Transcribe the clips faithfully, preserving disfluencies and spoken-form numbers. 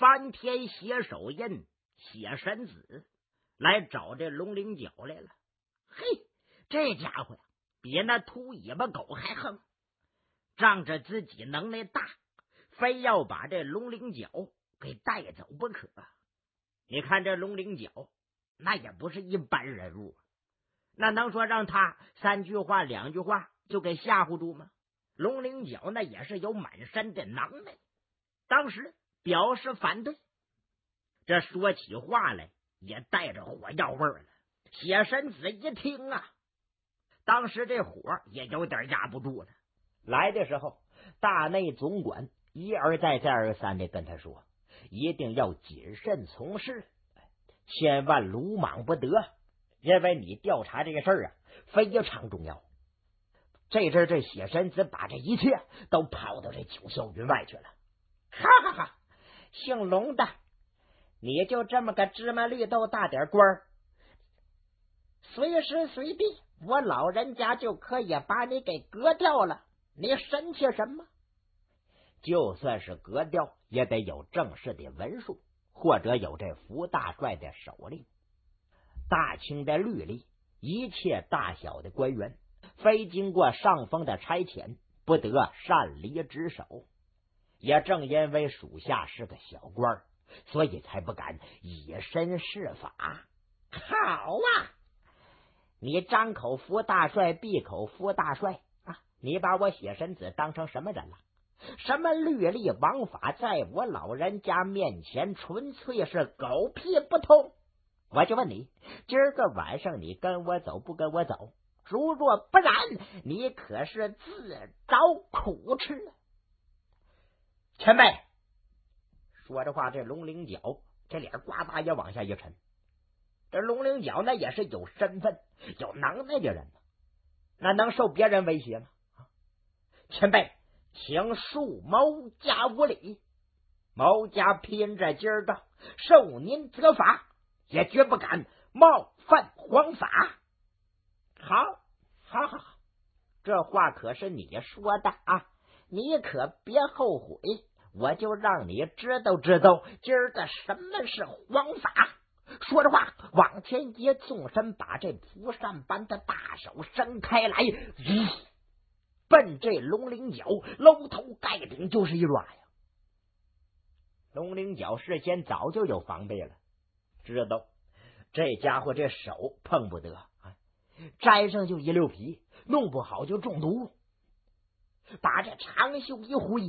翻天血手印血神子来找这龙灵角来了。嘿，这家伙呀，比那秃尾巴狗还横，仗着自己能耐大，非要把这龙灵角给带走不可。你看这龙灵角那也不是一般人物，那能说让他三句话两句话就给吓唬住吗？龙灵角那也是有满身的能耐，当时表示反对，这说起话来也带着火药味了。血神子一听啊，当时这火也有点压不住了。来的时候，大内总管一而再再而三的跟他说，一定要谨慎从事，千万鲁莽不得，因为你调查这个事儿啊非常重要。这阵这血神子把这一切都抛到这九霄云外去了。哈哈哈，姓龙的，你就这么个芝麻绿豆大点官儿，随时随地我老人家就可以把你给革掉了，你生气什么？就算是革掉也得有正式的文书，或者有这福大帅的手令。大清的律例，一切大小的官员非经过上峰的差遣不得擅离职守。也正因为属下是个小官，所以才不敢以身试法。好啊，你张口福大帅，闭口福大帅啊！你把我血神子当成什么人了？什么律例王法，在我老人家面前纯粹是狗屁不通。我就问你，今儿个晚上你跟我走不跟我走？如若不然，你可是自找苦吃。前辈说着话，这龙灵角这脸呱嗒也往下一沉。这龙灵角那也是有身份有能耐的人，那能受别人威胁吗？前辈，请恕某家无礼，某家拼着今儿个受您责罚，也绝不敢冒犯皇法。好，好好好，这话可是你说的啊，你可别后悔，我就让你知道知道今儿个什么是皇法。说着话往前一纵身，把这蒲扇般的大手伸开来，奔这龙灵角搂头盖顶就是一抓呀。龙灵角事先早就有防备了，知道这家伙这手碰不得，沾上就一溜皮，弄不好就中毒。把这长袖一挥，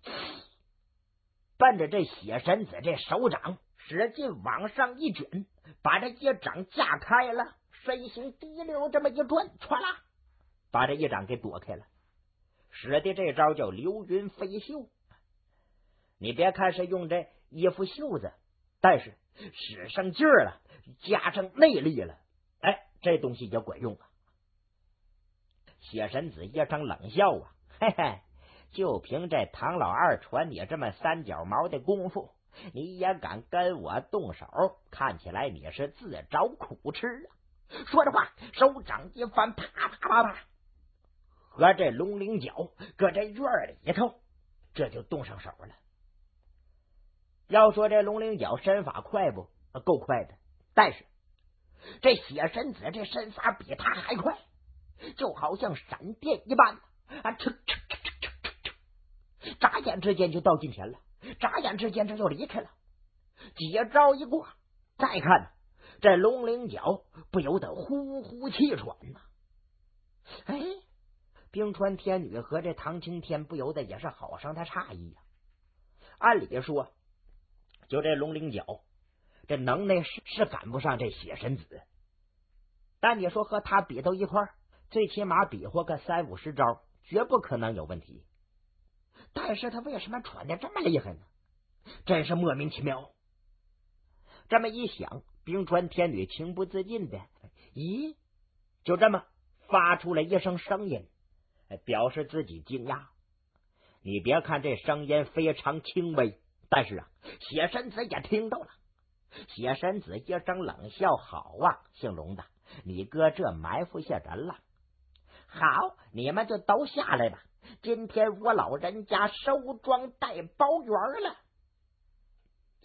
奔着这血神子这手掌使劲往上一卷，把这一掌架开了，身形滴溜这么一转，唰啦把这一掌给躲开了，使的这招叫流云飞袖。你别看是用这衣服袖子，但是使上劲儿了，加上内力了，哎，这东西也管用啊。血神子一声冷笑啊，嘿嘿，就凭这唐老二传你这么三脚毛的功夫，你也敢跟我动手？看起来你是自找苦吃啊！说着话，手掌一翻，啪啪啪啪，和这龙灵角搁这院里头，这就动上手了。要说这龙灵角身法快不？够快的，但是这血神子这身法比他还快，就好像闪电一般啊！哧哧哧哧哧哧，眨眼之间就到近前了，眨眼之间这就离开了。几招一过，再看这龙灵角不由得呼呼气喘呐、啊。哎，冰川天女和这唐青天不由得也是好生的诧异呀、啊。按理说，就这龙灵角这能耐是是赶不上这血神子，但你说和他比到一块儿，最起码比划个三五十招，绝不可能有问题。但是他为什么喘得这么厉害呢？真是莫名其妙。这么一想，冰川天女情不自禁的，咦，就这么发出了一声声音，表示自己惊讶。你别看这声音非常轻微，但是啊，血神子也听到了。血神子一声冷笑：“好啊，姓龙的，你哥这埋伏下人了。好，你们就都下来吧。今天我老人家收庄带包圆了。”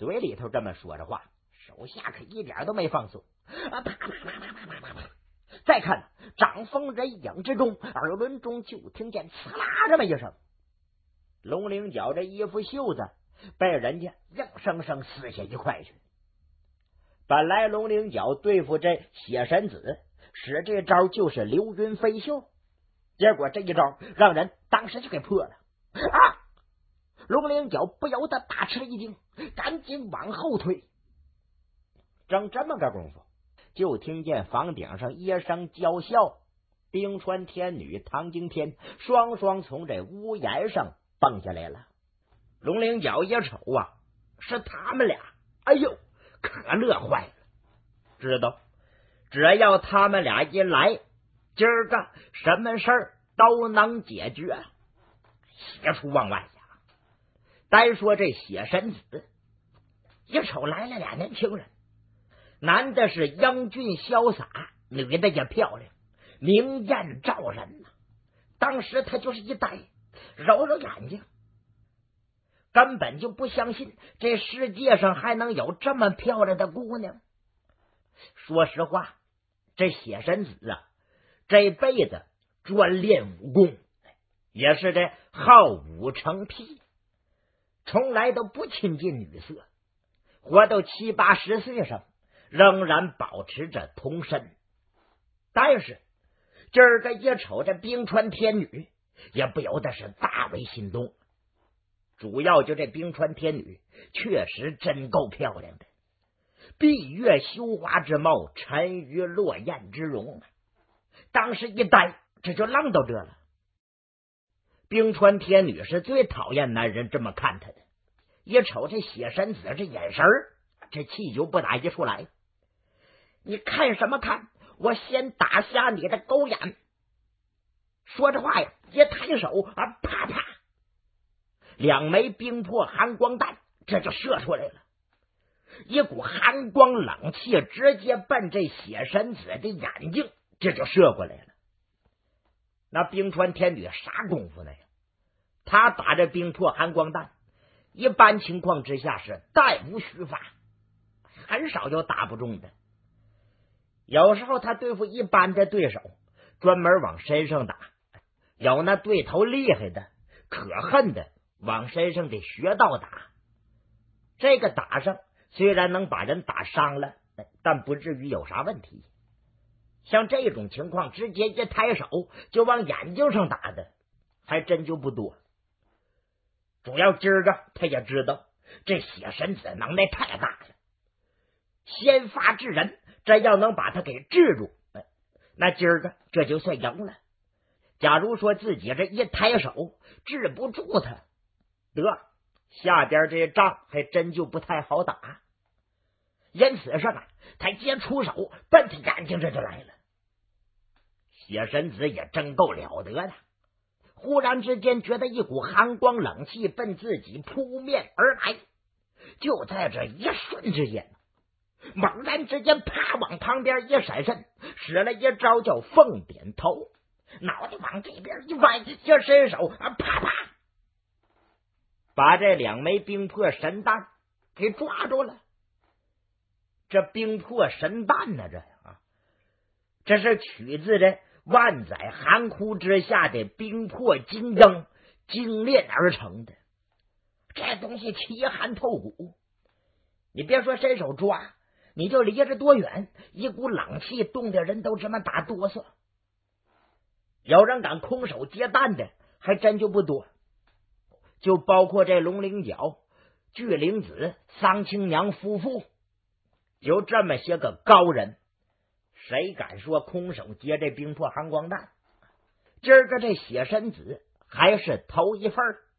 嘴里头这么说着话，手下可一点都没放松啊！啪啪啪啪啪啪啪！再看张凤人影之中，耳轮中就听见刺啦这么一声，龙灵角这衣服袖子被人家硬生生撕下一块去。本来龙灵角对付这血神子使这招就是流云飞袖，结果这一招让人当时就给破了啊！龙灵角不由得大吃一惊，赶紧往后退。正这么个功夫，就听见房顶上一声娇笑，冰川天女唐惊天双双从这屋檐上蹦下来了。龙灵角一瞅啊，是他们俩，哎呦，可乐坏了，知道只要他们俩一来，今儿个什么事儿都能解决。邪出望外呀！单说这血神子，一瞅来了俩年轻人，男的是英俊潇洒，女的也漂亮，明艳照人呐。当时他就是一呆，揉揉眼睛，根本就不相信这世界上还能有这么漂亮的姑娘。说实话，这血神子啊，这辈子专练武功，也是这好武成癖，从来都不亲近女色，活到七八十岁上仍然保持着童身。但是今儿个一瞅这冰川天女，也不由得是大为心动。主要就这冰川天女确实真够漂亮的，闭月羞花之貌，沉鱼落雁之容。当时一呆，这就愣到这了。冰川天女是最讨厌男人这么看她的，一瞅这血神子这眼神儿，这气就不打一处来。你看什么看？我先打瞎你的狗眼！说着话呀，一抬手啊，啪啪，两枚冰魄寒光弹这就射出来了，一股寒光冷气直接奔这血神子的眼睛这就射过来了。那冰川天女啥功夫呢？他打这冰魄寒光弹，一般情况之下是弹无虚发，很少有打不中的。有时候他对付一般的对手，专门往身上打；有那对头厉害的、可恨的，往身上的穴道打。这个打上虽然能把人打伤了，但不至于有啥问题。像这种情况，直接一抬手就往眼睛上打的，还真就不多。主要今儿个他也知道这血神子能耐太大了，先发制人，这要能把他给制住，那今儿个这就算赢了。假如说自己这一抬手治不住他，得下边这仗还真就不太好打。因此上啊，他一出手奔他眼睛这就来了。血神子也真够了得的，忽然之间觉得一股寒光冷气奔自己扑面而来，就在这一瞬之间，猛然之间啪往旁边一闪身，使了一招叫凤点头，脑袋往这边一歪，一伸手啊，啪啪把这两枚冰魄神弹给抓住了。这冰魄神弹呢，这啊，这是取自这万载寒窟之下的冰魄金鹰精炼而成的，这东西奇寒透骨。你别说伸手抓，你就离着多远，一股冷气冻的人都这么打哆嗦。有人敢空手接弹的还真就不多，就包括这龙灵角、巨灵子、桑青娘夫妇，有这么些个高人，谁敢说空手接这冰魄寒光弹？今儿个这血神子还是头一份，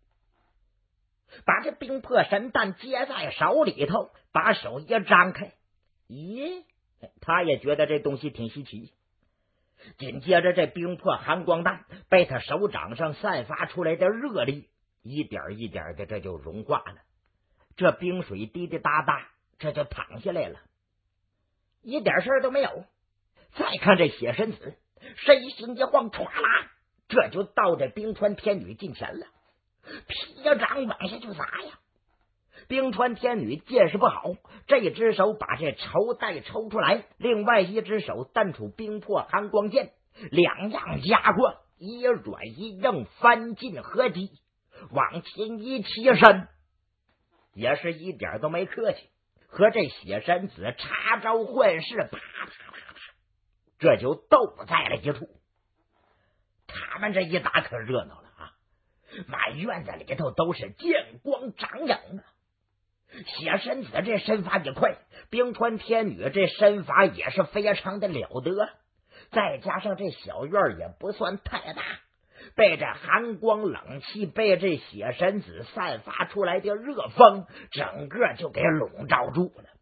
把这冰魄神弹接在手里头，把手一张开，咦，他也觉得这东西挺稀奇。紧接着这冰魄寒光弹被他手掌上散发出来的热力一点一点的这就融化了，这冰水滴滴答答这就淌下来了，一点事儿都没有。再看这血神子身形一晃，唰啦，这就到这冰川天女近前了，劈呀掌往下就砸呀。 冰川天女见势不好，这一只手把这绸带抽出来，另外一只手弹出冰魄寒光剑，两样家伙一软一硬翻进合击，往前一起身，也是一点都没客气，和这血神子插招换式，啪啪啪啪，这就斗在了一处。他们这一打可热闹了啊！满院子里头都是剑光张扬啊！血神子这身法也快，冰川天女这身法也是非常的了得，再加上这小院也不算太大，被这寒光冷气，被这血神子散发出来的热风，整个就给笼罩住了。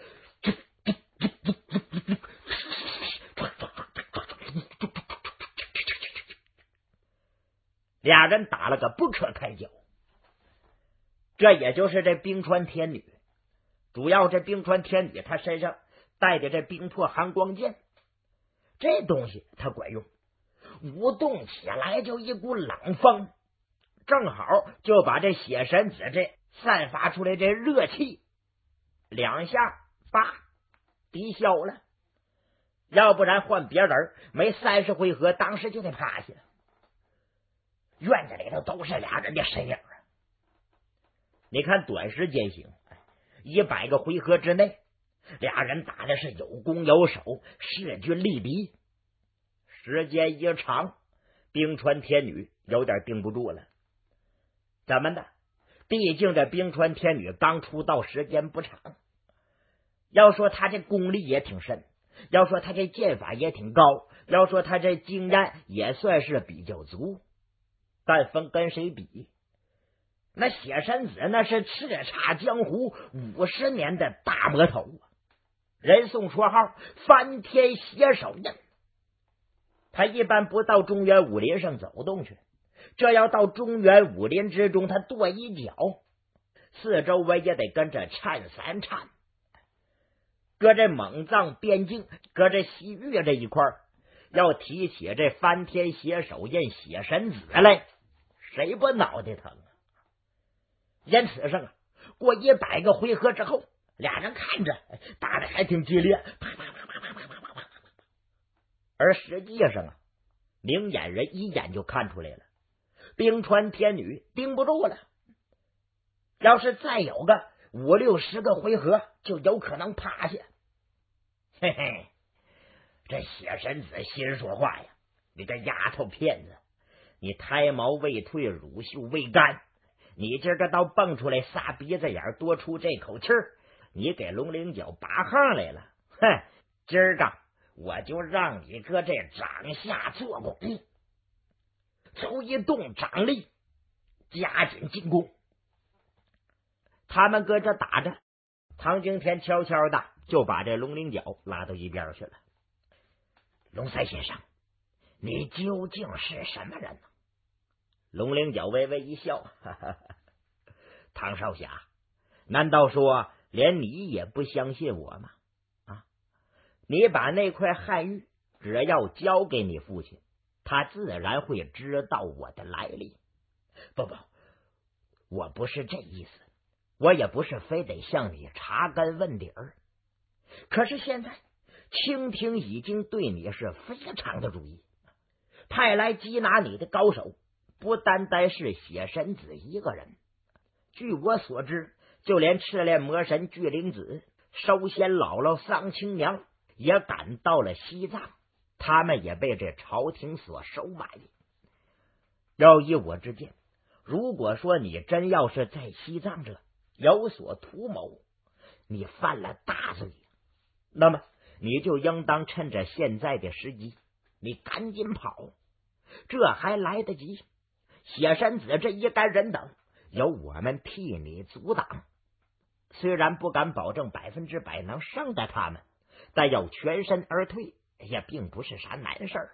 俩人打了个不可开交。这也就是这冰川天女，主要这冰川天女她身上带的这冰魄寒光剑，这东西它管用，舞动起来就一股冷风，正好就把这血神子这散发出来这热气两下叭抵消了，要不然换别人没三十回合当时就得趴下。院子里头都是俩人的身影啊！你看短时间行，一百个回合之内，俩人打的是有攻有守，势均力敌。时间一长，冰川天女有点顶不住了。怎么的？毕竟这冰川天女刚出道时间不长，要说他这功力也挺深，要说他这剑法也挺高，要说他这经验也算是比较足，但分跟谁比？那血神子那是叱咤江湖五十年的大魔头啊，人送绰号翻天血手印。他一般不到中原武林上走动去，这要到中原武林之中，他跺一脚，四周围也得跟着颤三颤。搁这蒙藏边境，搁这西域这一块，要提起这翻天血手印血神子来，谁不脑袋疼啊？因此上啊，过一百个回合之后，俩人看着打的还挺激烈，啪啪啪啪啪啪啪啪啪。而实际上啊，明眼人一眼就看出来了，冰川天女盯不住了。要是再有个五六十个回合，就有可能趴下。嘿嘿，这血神子心说话呀，你个丫头片子，你胎毛未退，乳臭未干，你今儿个倒蹦出来仨鼻子眼多出这口气儿，你给龙鳞角拔横来了。哼，今儿个我就让你搁这掌下做工，粗一动掌力，加紧进攻。他们搁这打着，唐惊天悄悄的就把这龙鳞角拉到一边去了。龙三先生，你究竟是什么人呢？龙鳞角微微一笑，哈哈哈，唐少侠，难道说连你也不相信我吗？啊，你把那块汉玉只要交给你父亲，他自然会知道我的来历。不不，我不是这意思，我也不是非得向你查根问底儿。可是现在清廷已经对你是非常的注意，派来缉拿你的高手不单单是血神子一个人，据我所知，就连赤练魔神巨灵子、收仙姥姥桑青娘也赶到了西藏，他们也被这朝廷所收买。要依我之见，如果说你真要是在西藏这有所图谋，你犯了大罪，那么你就应当趁着现在的时机，你赶紧跑，这还来得及。血神子这一干人等，由我们替你阻挡。虽然不敢保证百分之百能胜得他们，但要全身而退也并不是啥难事儿。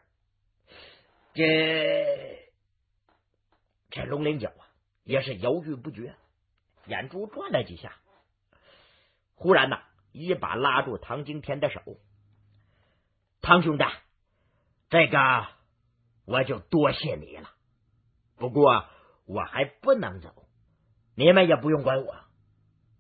这这龙鳞角啊，也是犹豫不决，眼珠转了几下，忽然呐，一把拉住唐惊天的手。唐兄弟，这个我就多谢你了，不过我还不能走，你们也不用管我。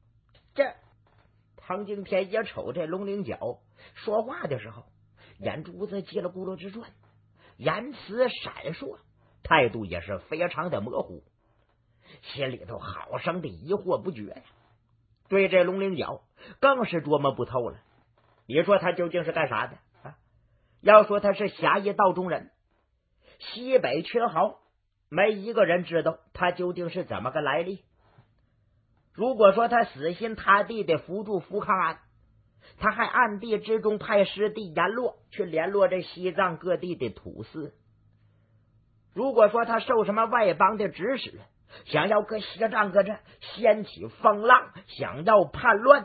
唐敬天也瞅这龙灵角说话的时候，眼珠子叽里咕噜直转，言辞闪烁，态度也是非常的模糊，心里头好生的疑惑不决呀。对这龙灵角更是琢磨不透了。你说他究竟是干啥的啊？要说他是侠义道中人，西北群豪没一个人知道他究竟是怎么个来历。如果说他死心塌地的扶助福康安，他还暗地之中派师弟阎罗去联络这西藏各地的土司。如果说他受什么外邦的指使，想要搁西藏搁这掀起风浪，想要叛乱，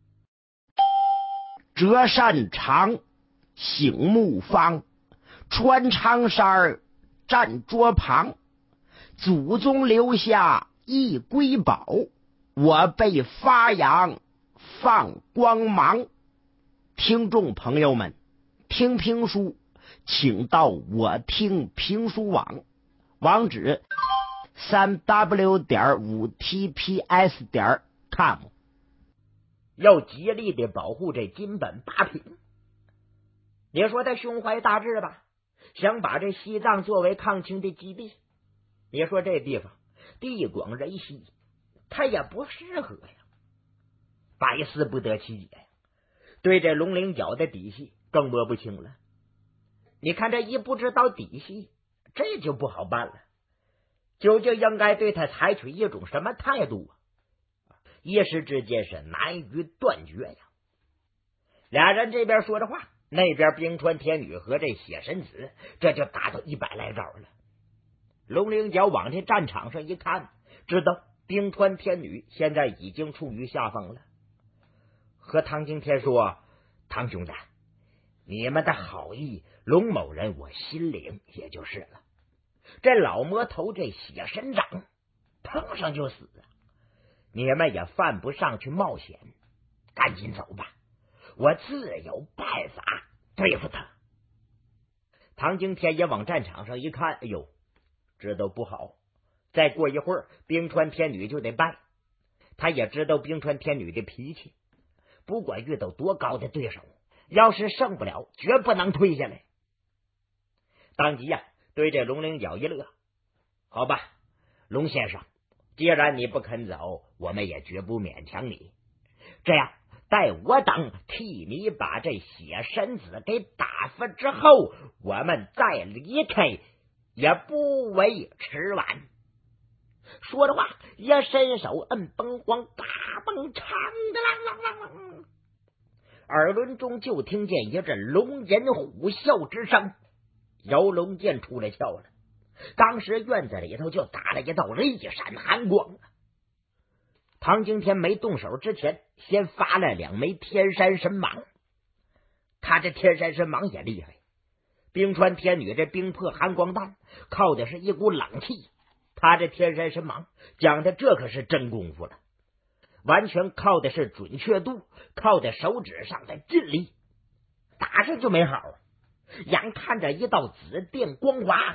折扇长，醒木方，穿长衫，站桌旁，祖宗留下一瑰宝，我被发扬放光芒。听众朋友们，听评书请到我听评书网，网址三 w 点五 t p s 点 com。 要极力的保护这金本八品。你说他胸怀大志吧，想把这西藏作为抗清的基地。你说这地方地广人稀，他也不适合呀，百思不得其解呀。对这龙灵角的底细更摸不清了。你看这一不知道底细，这就不好办了。究竟应该对他采取一种什么态度啊？一时之间是难于断绝呀。俩人这边说着话，那边冰川天女和这血神子这就打到一百来招了。龙灵角往这战场上一看，知道冰川天女现在已经处于下风了，和唐敬天说：“唐兄弟，你们的好意，龙某人我心领也就是了。这老魔头这血神掌碰上就死，你们也犯不上去冒险，赶紧走吧，我自有办法对付他。”唐敬天也往战场上一看，哎呦，知道不好，再过一会儿冰川天女就得败。他也知道冰川天女的脾气，不管遇到多高的对手，要是胜不了，绝不能退下来。当即呀、啊，对这龙灵角一乐：“好吧，龙先生，既然你不肯走，我们也绝不勉强你。这样，待我等替你把这血神子给打发之后，我们再离开，也不为迟晚。”说着话，也伸手摁崩簧，嘎嘣长的啷啷啷啷，耳轮中就听见一阵龙吟虎啸之声，游龙剑出来鞘了。当时院子里头就打了一道雷闪寒光。唐敬天没动手之前，先发了两枚天山神芒。他这天山神芒也厉害，冰川天女这冰魄寒光弹靠的是一股冷气，他这天山神芒讲的这可是真功夫了，完全靠的是准确度，靠在手指上的劲力，打上就没好。眼看着一道紫电光华，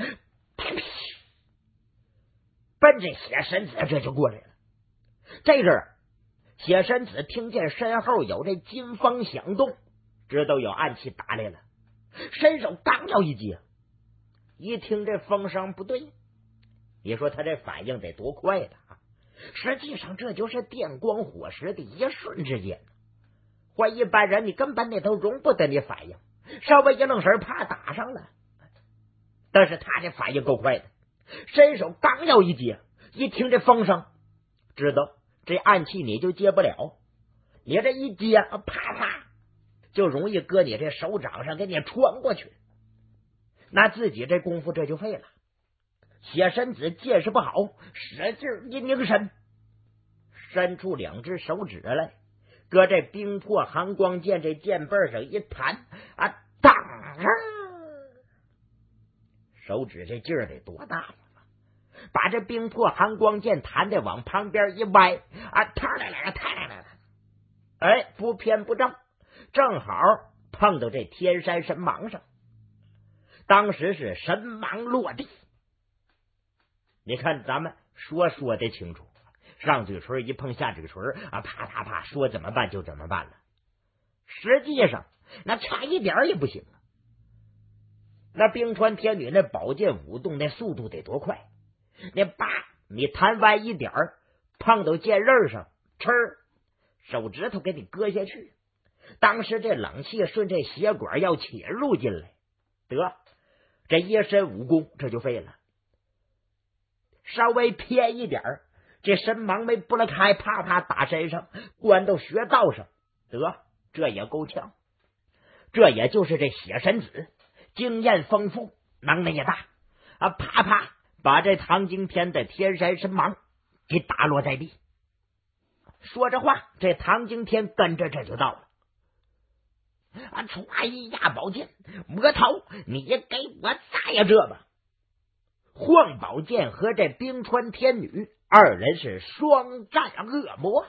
奔着血神子这就过来了。这阵儿血神子听见身后有这金风响动，知道有暗器打来了，伸手刚要一接，一听这风声不对，你说他这反应得多快的啊！实际上这就是电光火石的一瞬之间，换一般人你根本你都容不得你反应，稍微一愣神怕打上了。但是他这反应够快的，伸手刚要一接，一听这风声，知道这暗器你就接不了，你这一接，啪啪就容易搁你这手掌上给你穿过去，那自己这功夫这就废了。血神子见识不好，使劲一拧身，伸出两只手指来，搁这冰魄寒光剑这剑背上一弹啊，当！手指这劲儿得多大呀！把这冰魄寒光剑弹的往旁边一歪啊，弹来来了，弹来来了，哎，不偏不正，正好碰到这天山神芒上。当时是神芒落地。你看咱们说说的清楚，上嘴唇一碰下嘴唇啊，啪啪啪，说怎么办就怎么办了。 实际上那差一点也不行啊。那冰川天女那宝剑舞动那速度得多快，那叭你弹歪一点儿，碰到剑刃上，哧，手指头给你割下去。当时这冷气顺这血管要侵入进来，得这一身武功这就废了。稍微偏一点儿，这神芒没拨了开，啪啪打身上，灌到穴道上，得这也够呛。这也就是这血神子经验丰富，能耐也大啊！啪啪把这唐惊天的天山神芒给打落在地。说着话，这唐惊天跟着这就到了啊！歘一压宝剑，魔头，你给我在这吧！晃宝剑和这冰川天女二人是双战恶魔。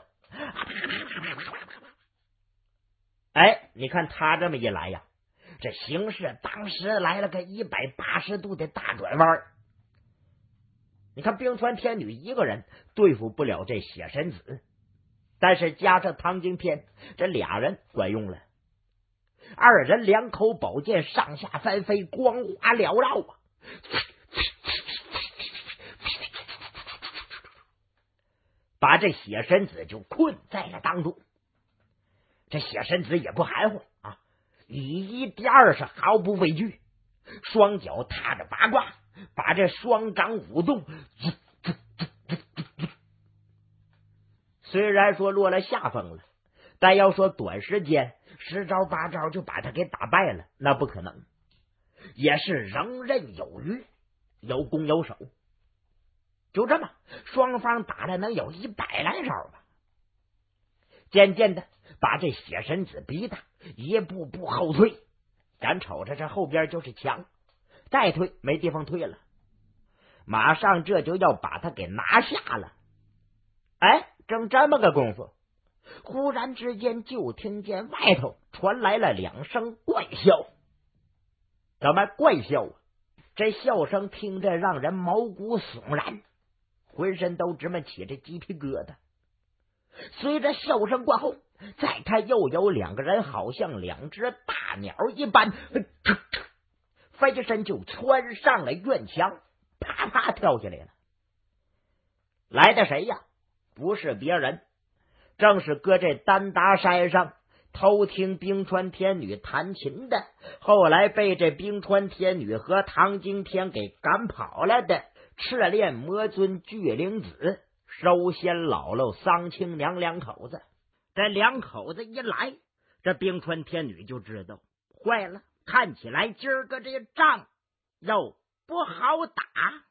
哎，你看他这么一来呀，这形势当时来了个一百八十度的大转弯。你看冰川天女一个人对付不了这血神子，但是加上唐惊天，这俩人管用了。二人两口宝剑上下翻飞，光华缭绕啊，把这血神子就困在了当中。这血神子也不含糊啊，以一敌二是毫不畏惧，双脚踏着八卦，把这双掌舞动，虽然说落了下风了，但要说短时间十招八招就把他给打败了，那不可能，也是游刃有余，有攻有守。就这么双方打了能有一百来招吧，渐渐的把这血神子逼得一步步后退，咱瞅着这后边就是墙，再退没地方退了，马上这就要把他给拿下了。哎，正这么个功夫，忽然之间就听见外头传来了两声怪笑。怎么怪笑啊？这笑声听着让人毛骨悚然，浑身都直么起这鸡皮疙瘩。随着笑声过后，再看又有两个人好像两只大鸟一般，飞身就窜上了院墙，啪啪跳下来了。来的谁呀？不是别人，正是搁这丹达山上偷听冰川天女弹琴的，后来被这冰川天女和唐惊天给赶跑了的赤练魔尊巨灵子收仙姥姥桑青娘两口子。这两口子一来，这冰川天女就知道坏了，看起来今儿个这仗又不好打。